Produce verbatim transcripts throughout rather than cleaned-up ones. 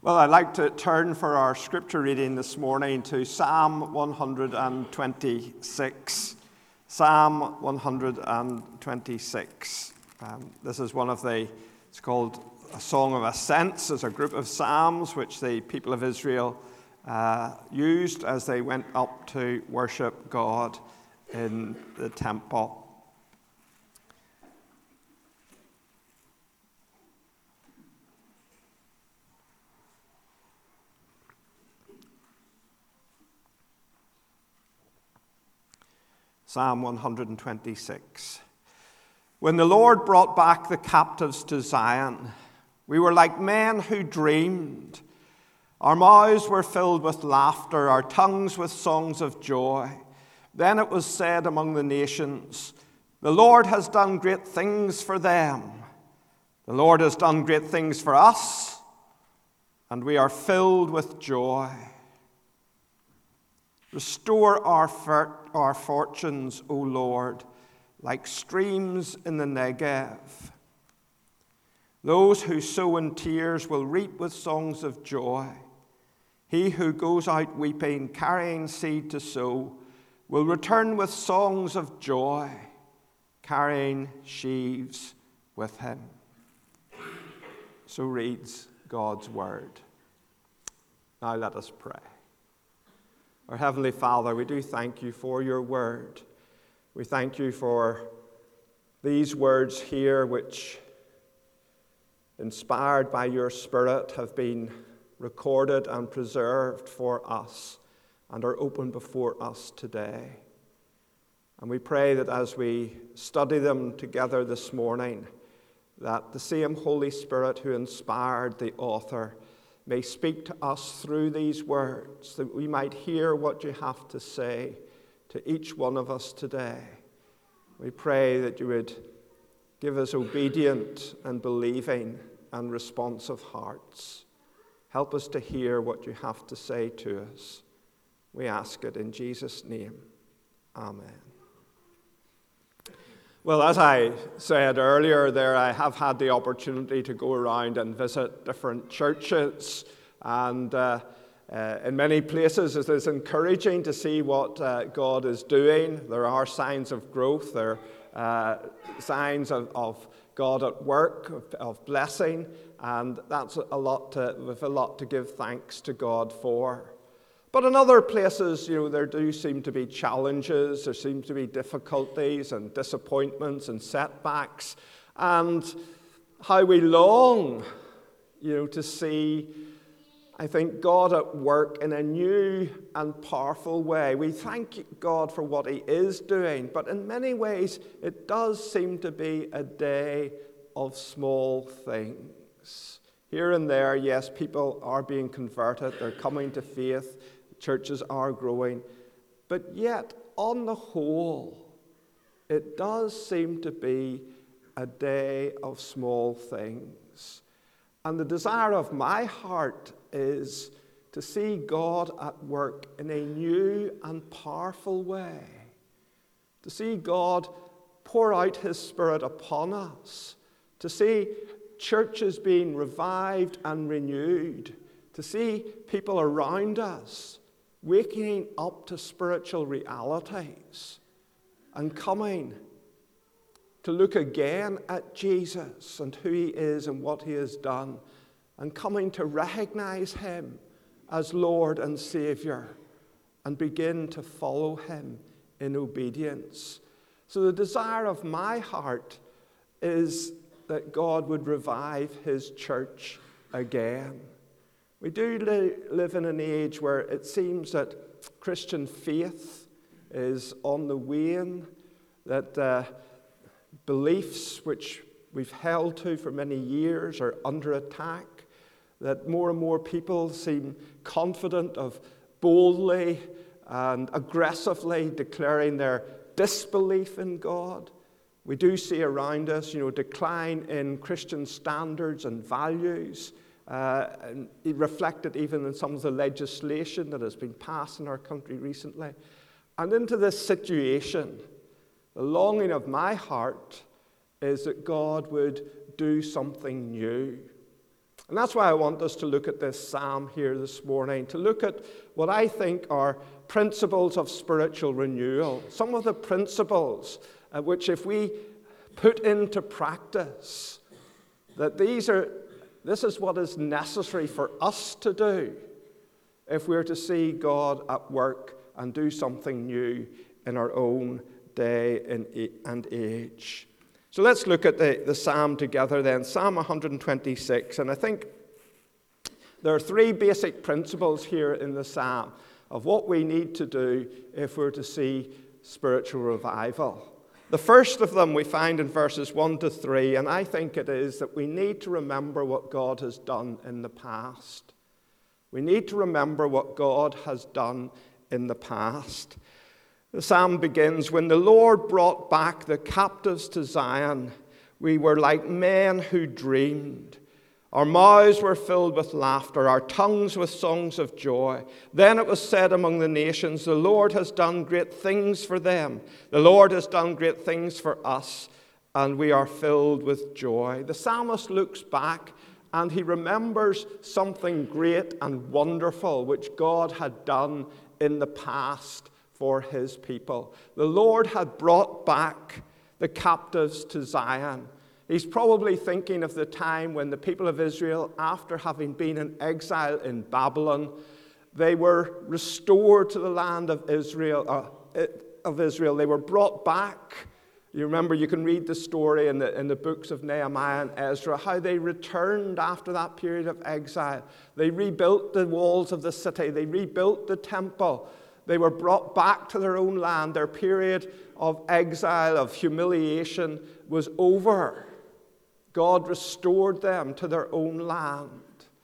Well, I'd like to turn for our scripture reading this morning to Psalm one twenty-six. Psalm one twenty-six. Um, this is one of the, it's called a Song of Ascents. It's a group of psalms which the people of Israel uh, used as they went up to worship God in the temple. Psalm one twenty-six. When the Lord brought back the captives to Zion, we were like men who dreamed. Our mouths were filled with laughter, our tongues with songs of joy. Then it was said among the nations, the Lord has done great things for them. The Lord has done great things for us, and we are filled with joy. Restore our, for- our fortunes, O Lord, like streams in the Negev. Those who sow in tears will reap with songs of joy. He who goes out weeping, carrying seed to sow, will return with songs of joy, carrying sheaves with him. So reads God's word. Now let us pray. Our Heavenly Father, we do thank you for your word. We thank you for these words here which, inspired by your Spirit, have been recorded and preserved for us and are open before us today. And we pray that as we study them together this morning, that the same Holy Spirit who inspired the author may speak to us through these words, that we might hear what you have to say to each one of us today. We pray that you would give us obedient and believing and responsive hearts. Help us to hear what you have to say to us. We ask it in Jesus' name. Amen. Well, as I said earlier there, I have had the opportunity to go around and visit different churches, and uh, uh, in many places it is encouraging to see what uh, God is doing. There are signs of growth, there are uh, signs of, of God at work, of, of blessing, and that's a lot to, with a lot to give thanks to God for. But in other places, you know, there do seem to be challenges, there seem to be difficulties and disappointments and setbacks, and how we long, you know, to see, I think, God at work in a new and powerful way. We thank God for what he is doing, but in many ways it does seem to be a day of small things. Here and there, yes, people are being converted, they're coming to faith, churches are growing, but yet, on the whole, it does seem to be a day of small things. And the desire of my heart is to see God at work in a new and powerful way, to see God pour out his Spirit upon us, to see churches being revived and renewed, to see people around us waking up to spiritual realities and coming to look again at Jesus and who he is and what he has done, and coming to recognize him as Lord and Savior and begin to follow him in obedience. So the desire of my heart is that God would revive his church again. We do li- live in an age where it seems that Christian faith is on the wane, that uh, beliefs which we've held to for many years are under attack, that more and more people seem confident of boldly and aggressively declaring their disbelief in God. We do see around us, you know, decline in Christian standards and values, uh, and it reflected even in some of the legislation that has been passed in our country recently. And into this situation, the longing of my heart is that God would do something new. And that's why I want us to look at this psalm here this morning, to look at what I think are principles of spiritual renewal, some of the principles uh, which if we put into practice, that these are, this is what is necessary for us to do if we're to see God at work and do something new in our own day and age. So let's look at the, the psalm together then, Psalm one hundred twenty-six. And I think there are three basic principles here in the psalm of what we need to do if we're to see spiritual revival. The first of them we find in verses one to three, and I think it is that we need to remember what God has done in the past. We need to remember what God has done in the past. The psalm begins, "When the Lord brought back the captives to Zion, we were like men who dreamed. Our mouths were filled with laughter, our tongues with songs of joy. Then it was said among the nations, the Lord has done great things for them. The Lord has done great things for us, and we are filled with joy." The psalmist looks back and he remembers something great and wonderful which God had done in the past for his people. The Lord had brought back the captives to Zion. He's probably thinking of the time when the people of Israel, after having been in exile in Babylon, they were restored to the land of Israel. Uh, of Israel. They were brought back. You remember, you can read the story in the, in the books of Nehemiah and Ezra, how they returned after that period of exile. They rebuilt the walls of the city. They rebuilt the temple. They were brought back to their own land. Their period of exile, of humiliation, was over. God restored them to their own land.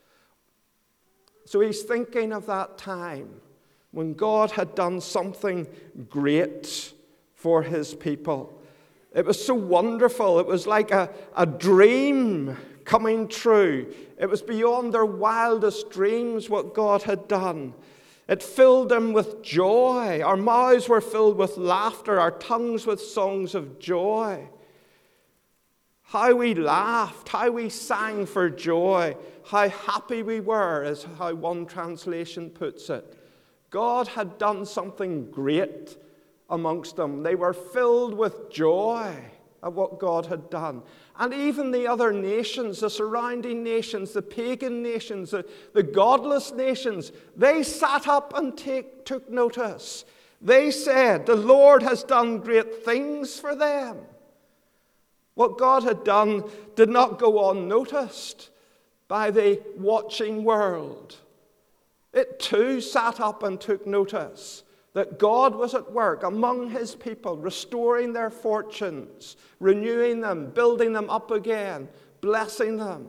So he's thinking of that time when God had done something great for his people. It was so wonderful. It was like a, a dream coming true. It was beyond their wildest dreams what God had done. It filled them with joy. Our mouths were filled with laughter, our tongues with songs of joy. How we laughed, how we sang for joy, how happy we were, is how one translation puts it. God had done something great amongst them. They were filled with joy at what God had done. And even the other nations, the surrounding nations, the pagan nations, the, the godless nations, they sat up and take, took notice. They said, the Lord has done great things for them. What God had done did not go unnoticed by the watching world. It too sat up and took notice that God was at work among his people, restoring their fortunes, renewing them, building them up again, blessing them.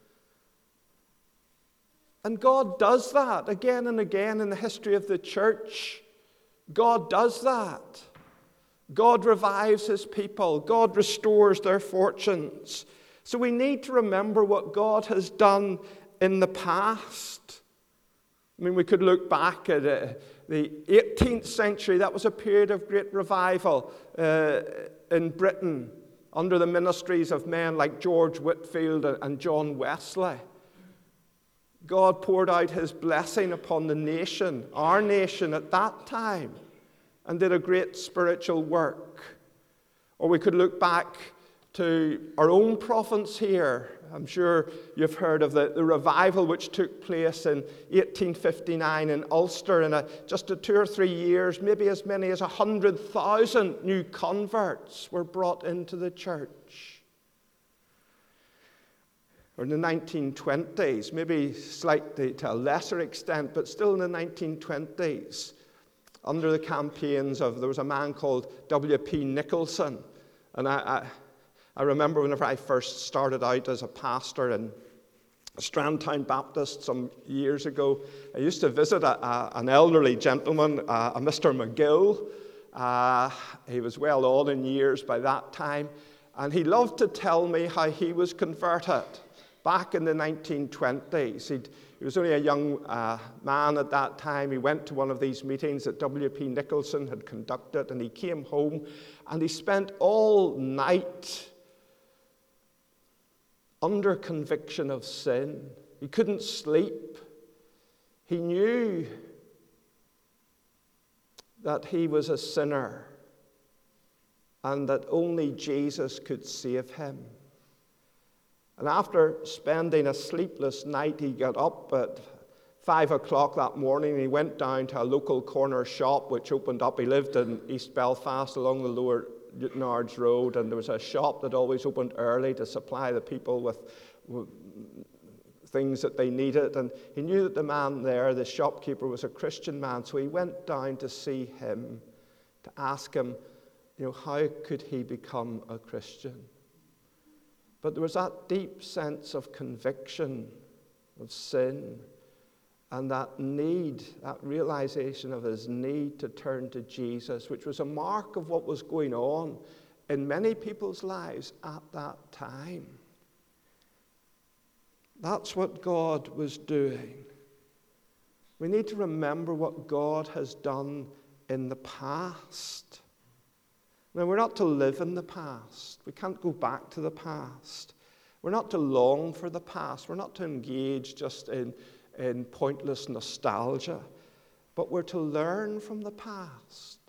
And God does that again and again in the history of the church. God does that. God revives his people. God restores their fortunes. So we need to remember what God has done in the past. I mean, we could look back at it. The eighteenth century, that was a period of great revival uh, in Britain under the ministries of men like George Whitefield and John Wesley. God poured out his blessing upon the nation, our nation at that time, and did a great spiritual work. Or we could look back to our own province here. I'm sure you've heard of the, the revival which took place in eighteen fifty-nine in Ulster. In a, just a two or three years, maybe as many as one hundred thousand new converts were brought into the church. Or in the nineteen twenties, maybe slightly to a lesser extent, but still in the nineteen twenties, under the campaigns of, there was a man called W P Nicholson. And I... I I remember whenever I first started out as a pastor in Strandtown Baptist some years ago, I used to visit a, a, an elderly gentleman, uh, a Mister McGill. Uh, he was well on in years by that time, and he loved to tell me how he was converted back in the nineteen twenties. He'd, he was only a young uh, man at that time. He went to one of these meetings that W P Nicholson had conducted, and he came home, and he spent all night under conviction of sin. He couldn't sleep. He knew that he was a sinner and that only Jesus could save him. And after spending a sleepless night, he got up at five o'clock that morning and he went down to a local corner shop which opened up. He lived in East Belfast along the Lower Newtownards Road, and there was a shop that always opened early to supply the people with, with things that they needed. And he knew that the man there, the shopkeeper, was a Christian man, so he went down to see him, to ask him, you know, how could he become a Christian? But there was that deep sense of conviction of sin and that need, that realization of his need to turn to Jesus, which was a mark of what was going on in many people's lives at that time. That's what God was doing. We need to remember what God has done in the past. Now, we're not to live in the past. We can't go back to the past. We're not to long for the past. We're not to engage just in, in pointless nostalgia. But we're to learn from the past.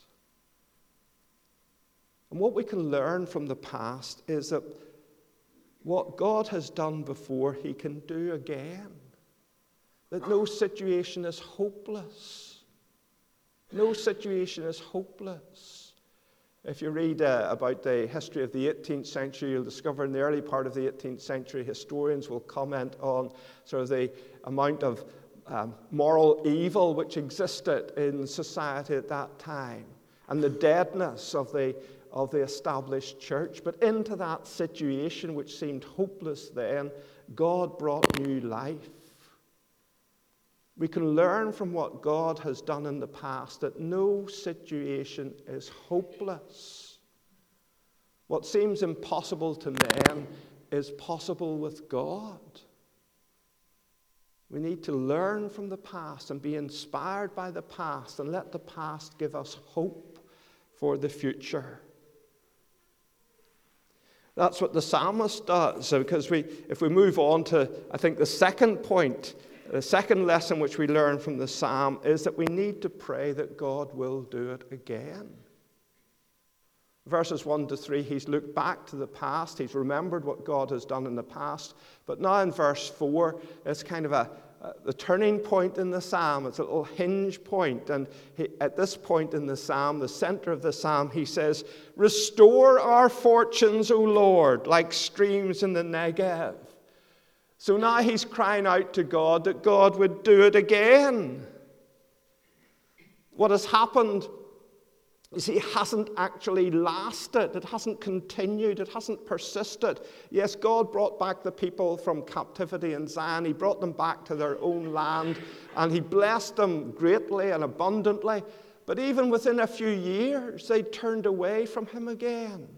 And what we can learn from the past is that what God has done before, he can do again. That no situation is hopeless. No situation is hopeless. If you read uh, about the history of the eighteenth century, you'll discover in the early part of the eighteenth century, historians will comment on sort of the amount of um, moral evil which existed in society at that time and the deadness of the, of the established church. But into that situation, which seemed hopeless then, God brought new life. We can learn from what God has done in the past that no situation is hopeless. What seems impossible to men is possible with God. We need to learn from the past and be inspired by the past and let the past give us hope for the future. That's what the psalmist does, because we, if we move on to, I think, the second point, the second lesson which we learn from the psalm is that we need to pray that God will do it again. Verses one to three, he's looked back to the past. He's remembered what God has done in the past. But now in verse four, it's kind of a, a the turning point in the psalm. It's a little hinge point. And he, at this point in the psalm, the center of the psalm, he says, "Restore our fortunes, O Lord, like streams in the Negev." So now he's crying out to God that God would do it again. What has happened is it hasn't actually lasted. It hasn't continued. It hasn't persisted. Yes, God brought back the people from captivity in Zion. He brought them back to their own land, and he blessed them greatly and abundantly. But even within a few years, they turned away from him again.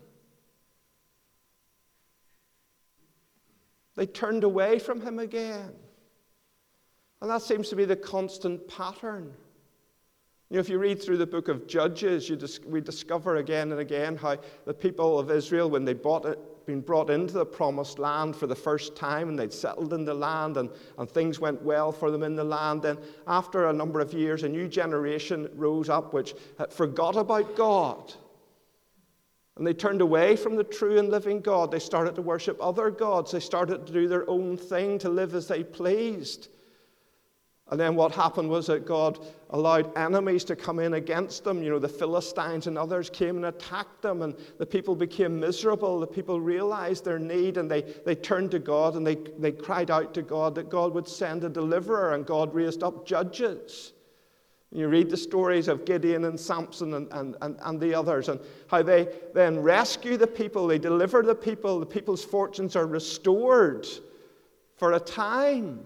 They turned away from him again. And that seems to be the constant pattern. You know, if you read through the book of Judges, you dis- we discover again and again how the people of Israel, when they'd bought it, been brought into the promised land for the first time and they'd settled in the land and, and things went well for them in the land, then after a number of years, a new generation rose up which had forgot about God. And they turned away from the true and living God. They started to worship other gods. They started to do their own thing, to live as they pleased. And then what happened was that God allowed enemies to come in against them. You know, the Philistines and others came and attacked them, and the people became miserable. The people realized their need, and they, they turned to God, and they, they cried out to God that God would send a deliverer, and God raised up judges. You read the stories of Gideon and Samson and, and, and, and the others, and how they then rescue the people, they deliver the people, the people's fortunes are restored for a time.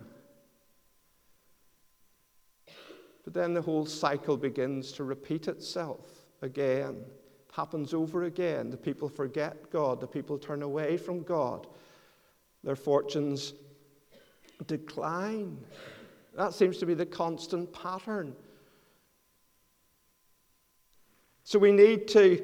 But then the whole cycle begins to repeat itself again. It happens over again. The people forget God, the people turn away from God. Their fortunes decline. That seems to be the constant pattern. So we need to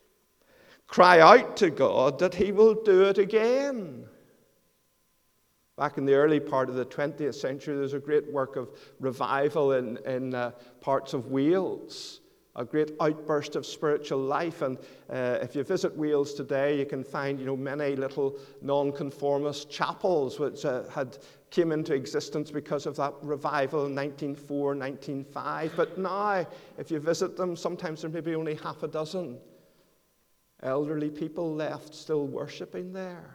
cry out to God that he will do it again. Back in the early part of the twentieth century, there was a great work of revival in, in uh, parts of Wales, a great outburst of spiritual life. And uh, if you visit Wales today, you can find, you know, many little nonconformist chapels which uh, had came into existence because of that revival in nineteen oh four, nineteen oh five. But now, if you visit them, sometimes there may be only half a dozen elderly people left still worshiping there.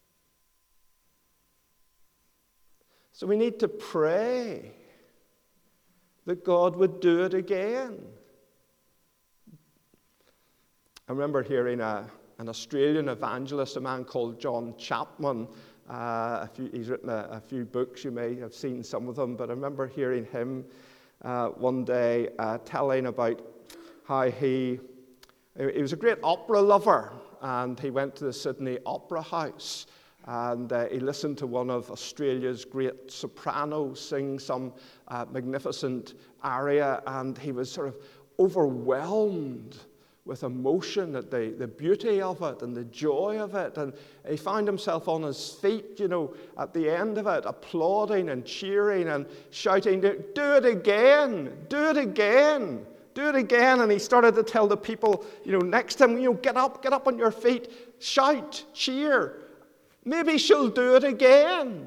So we need to pray that God would do it again. I remember hearing a, an Australian evangelist, a man called John Chapman. Uh, a few, he's written a, a few books. You may have seen some of them, but I remember hearing him uh, one day uh, telling about how he, he was a great opera lover, and he went to the Sydney Opera House. And uh, he listened to one of Australia's great sopranos sing some uh, magnificent aria, and he was sort of overwhelmed with emotion at the, the beauty of it and the joy of it. And he found himself on his feet, you know, at the end of it, applauding and cheering and shouting, "Do it again! Do it again! Do it again!" And he started to tell the people, you know, next to him, you know, get up, get up on your feet, shout, cheer. Maybe she'll do it again.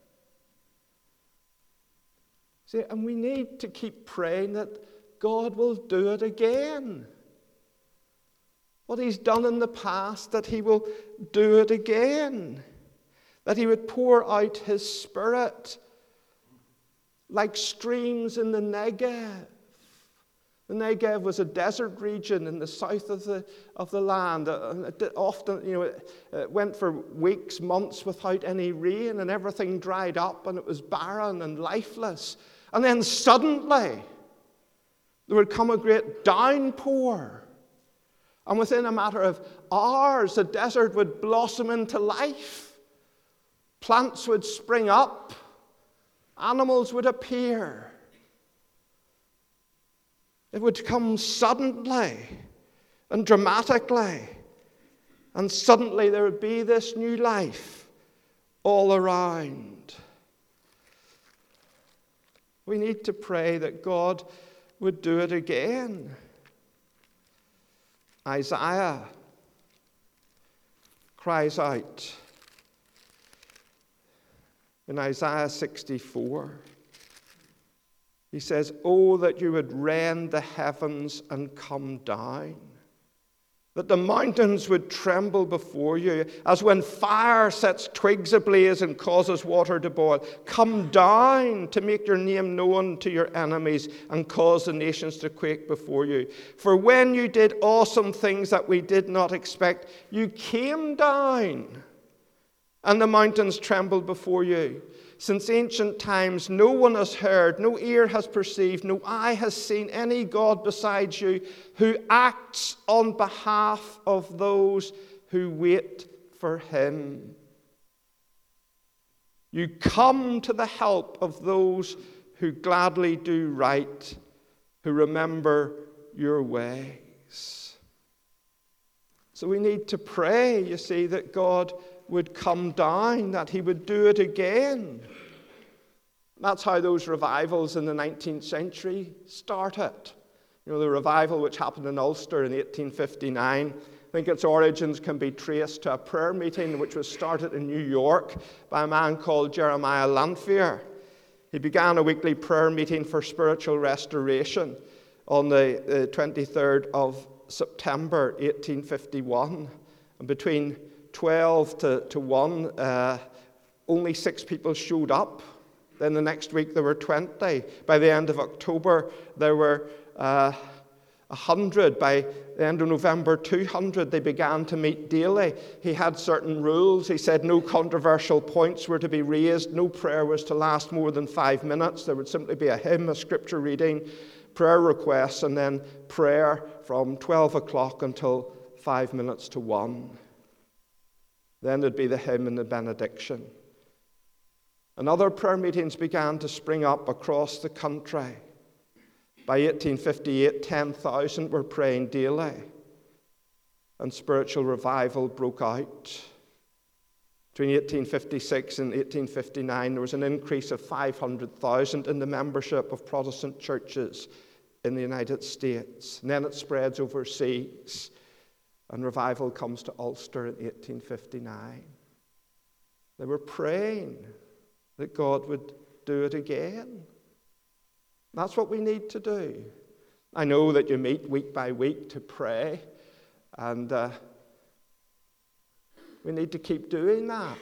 See, and we need to keep praying that God will do it again. What he's done in the past, that he will do it again. That he would pour out his Spirit like streams in the Negev. The Negev was a desert region in the south of the, of the land. Uh, it often, you know, it, it went for weeks, months without any rain, and everything dried up, and it was barren and lifeless. And then suddenly, there would come a great downpour. And within a matter of hours, the desert would blossom into life. Plants would spring up. Animals would appear. It would come suddenly and dramatically. And suddenly there would be this new life all around. We need to pray that God would do it again. Isaiah cries out in Isaiah sixty-four. He says, "Oh, that you would rend the heavens and come down, that the mountains would tremble before you, as when fire sets twigs ablaze and causes water to boil. Come down to make your name known to your enemies and cause the nations to quake before you. For when you did awesome things that we did not expect, you came down, and the mountains trembled before you. Since ancient times, no one has heard, no ear has perceived, no eye has seen any God besides you who acts on behalf of those who wait for him. You come to the help of those who gladly do right, who remember your ways." So we need to pray, you see, that God would come down, that he would do it again. That's how those revivals in the nineteenth century started. You know, the revival which happened in Ulster in eighteen fifty-nine, I think its origins can be traced to a prayer meeting which was started in New York by a man called Jeremiah Lanphier. He began a weekly prayer meeting for spiritual restoration on the uh, twenty-third of September eighteen fifty-one. And between twelve to, to one, uh, only six people showed up. Then the next week there were twenty. By the end of October there were uh, one hundred. By the end of November, two hundred. They began to meet daily. He had certain rules. He said no controversial points were to be raised. No prayer was to last more than five minutes. There would simply be a hymn, a scripture reading, prayer requests, and then prayer from twelve o'clock until five minutes to one. Then there'd be the hymn and the benediction. And other prayer meetings began to spring up across the country. By eighteen fifty-eight, ten thousand were praying daily, and spiritual revival broke out. Between eighteen fifty-six and eighteen fifty-nine, there was an increase of five hundred thousand in the membership of Protestant churches in the United States. And then it spreads overseas, and revival comes to Ulster in eighteen fifty-nine. They were praying that God would do it again. That's what we need to do. I know that you meet week by week to pray, and uh, we need to keep doing that.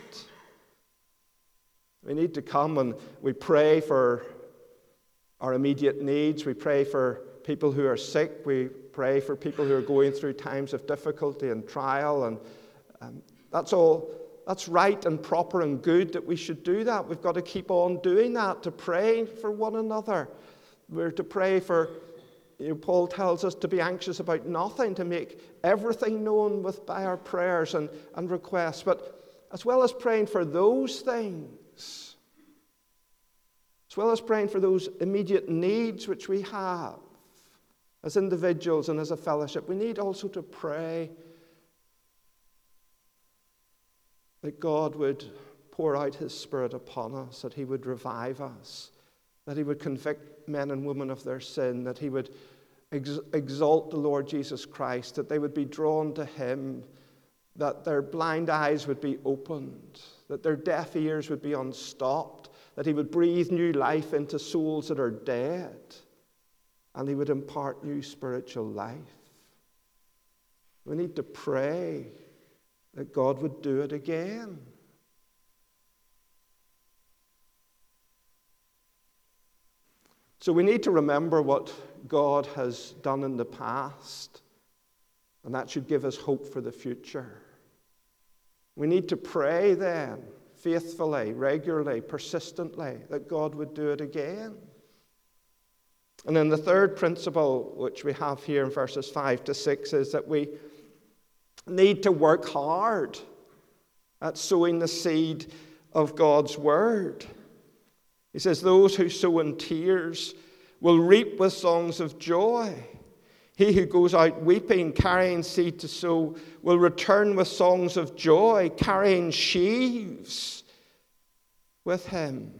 We need to come and we pray for our immediate needs. We pray for people who are sick. We pray for people who are going through times of difficulty and trial. And um, that's all, that's right and proper and good that we should do that. We've got to keep on doing that, to pray for one another. We're to pray for, you know, Paul tells us to be anxious about nothing, to make everything known with by our prayers and, and requests. But as well as praying for those things, as well as praying for those immediate needs which we have as individuals and as a fellowship, we need also to pray that God would pour out his Spirit upon us, that he would revive us, that he would convict men and women of their sin, that he would ex- exalt the Lord Jesus Christ, that they would be drawn to him, that their blind eyes would be opened, that their deaf ears would be unstopped, that he would breathe new life into souls that are dead, and he would impart new spiritual life. We need to pray that God would do it again. So we need to remember what God has done in the past, and that should give us hope for the future. We need to pray then, faithfully, regularly, persistently, that God would do it again. And then the third principle, which we have here in verses five to six, is that we need to work hard at sowing the seed of God's word. He says, those who sow in tears will reap with songs of joy. He who goes out weeping, carrying seed to sow, will return with songs of joy, carrying sheaves with him.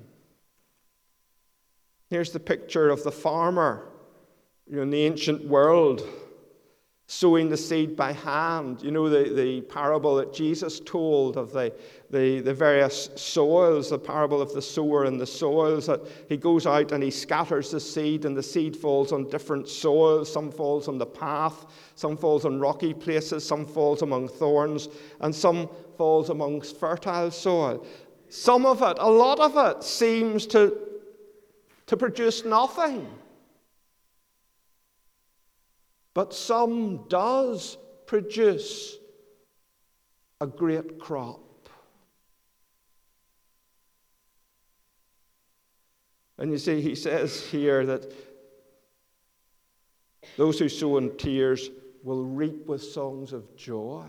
Here's the picture of the farmer, you know, in the ancient world, sowing the seed by hand. You know, the, the parable that Jesus told of the, the, the various soils, the parable of the sower and the soils, that he goes out and he scatters the seed, and the seed falls on different soils. Some falls on the path, some falls on rocky places, some falls among thorns, and some falls amongst fertile soil. Some of it, a lot of it, seems to, to produce nothing. But some does produce a great crop. And you see, he says here that those who sow in tears will reap with songs of joy.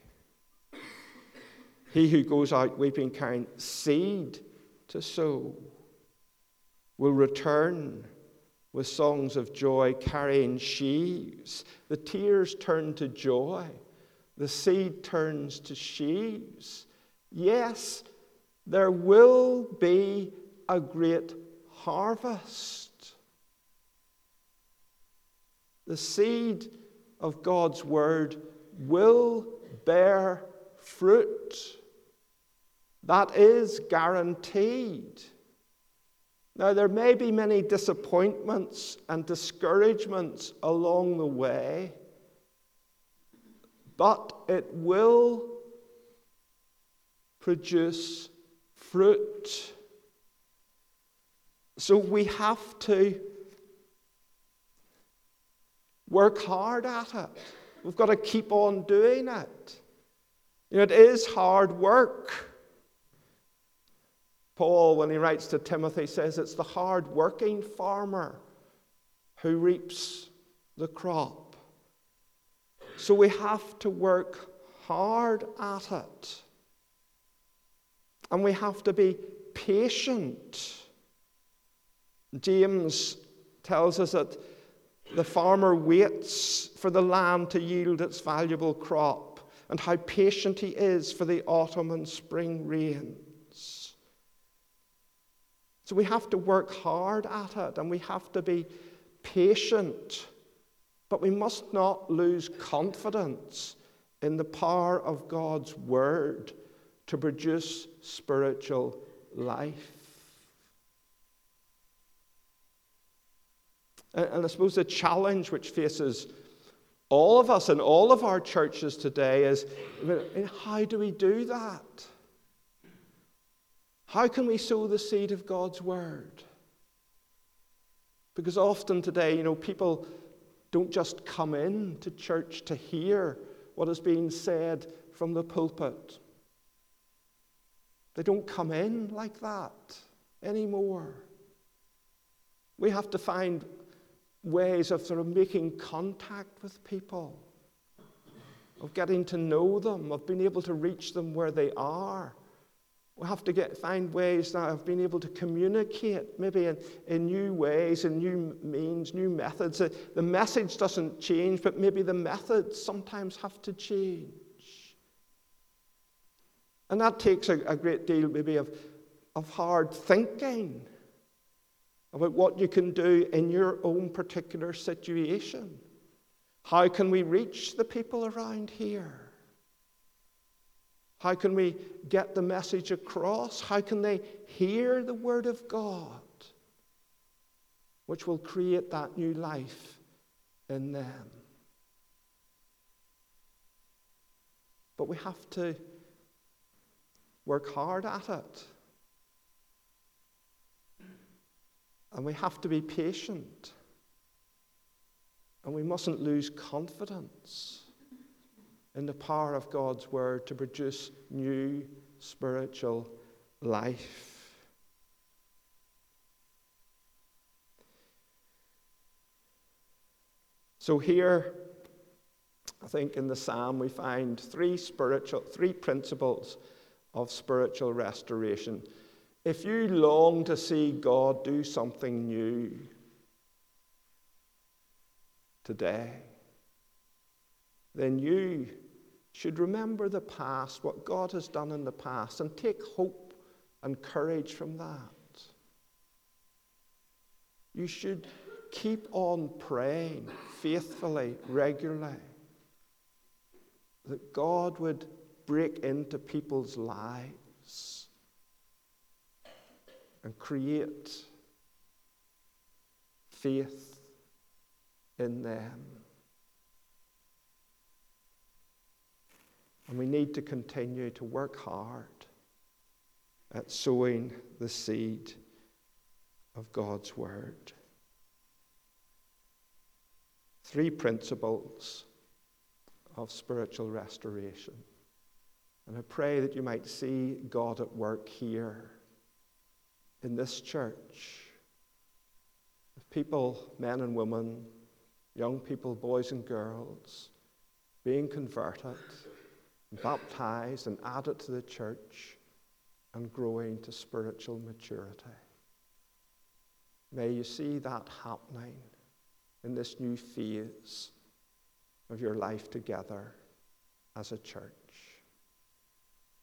He who goes out weeping, carrying seed to sow, will return with songs of joy, carrying sheaves. The tears turn to joy. The seed turns to sheaves. Yes, there will be a great harvest. The seed of God's word will bear fruit. That is guaranteed. Now, there may be many disappointments and discouragements along the way, but it will produce fruit. So we have to work hard at it. We've got to keep on doing it. You know, it is hard work. Paul, when he writes to Timothy, says it's the hard-working farmer who reaps the crop. So we have to work hard at it. And we have to be patient. James tells us that the farmer waits for the land to yield its valuable crop. and how patient he is for the autumn and spring rains. So we have to work hard at it, and we have to be patient. But we must not lose confidence in the power of God's word to produce spiritual life. And I suppose the challenge which faces all of us in all of our churches today is, how do we do that? How can we sow the seed of God's word? Because often today, you know, people don't just come in to church to hear what is being said from the pulpit. They don't come in like that anymore. We have to find ways of sort of making contact with people, of getting to know them, of being able to reach them where they are. We have to get find ways now of being able to communicate, maybe in, in new ways, in new means, new methods. The message doesn't change, but maybe the methods sometimes have to change. And that takes a, a great deal maybe of, of hard thinking about what you can do in your own particular situation. How can we reach the people around here? How can we get the message across? How can they hear the word of God, which will create that new life in them? But we have to work hard at it. And we have to be patient. And we mustn't lose confidence in the power of God's word to produce new spiritual life. So here, I think in the psalm we find three spiritual, three principles of spiritual restoration. If you long to see God do something new today, then you should remember the past, what God has done in the past, and take hope and courage from that. You should keep on praying faithfully, regularly, that God would break into people's lives and create faith in them. And we need to continue to work hard at sowing the seed of God's word. Three principles of spiritual restoration. And I pray that you might see God at work here in this church. With people, men and women, young people, boys and girls, being converted, baptized and added to the church and growing to spiritual maturity. May you see that happening in this new phase of your life together as a church.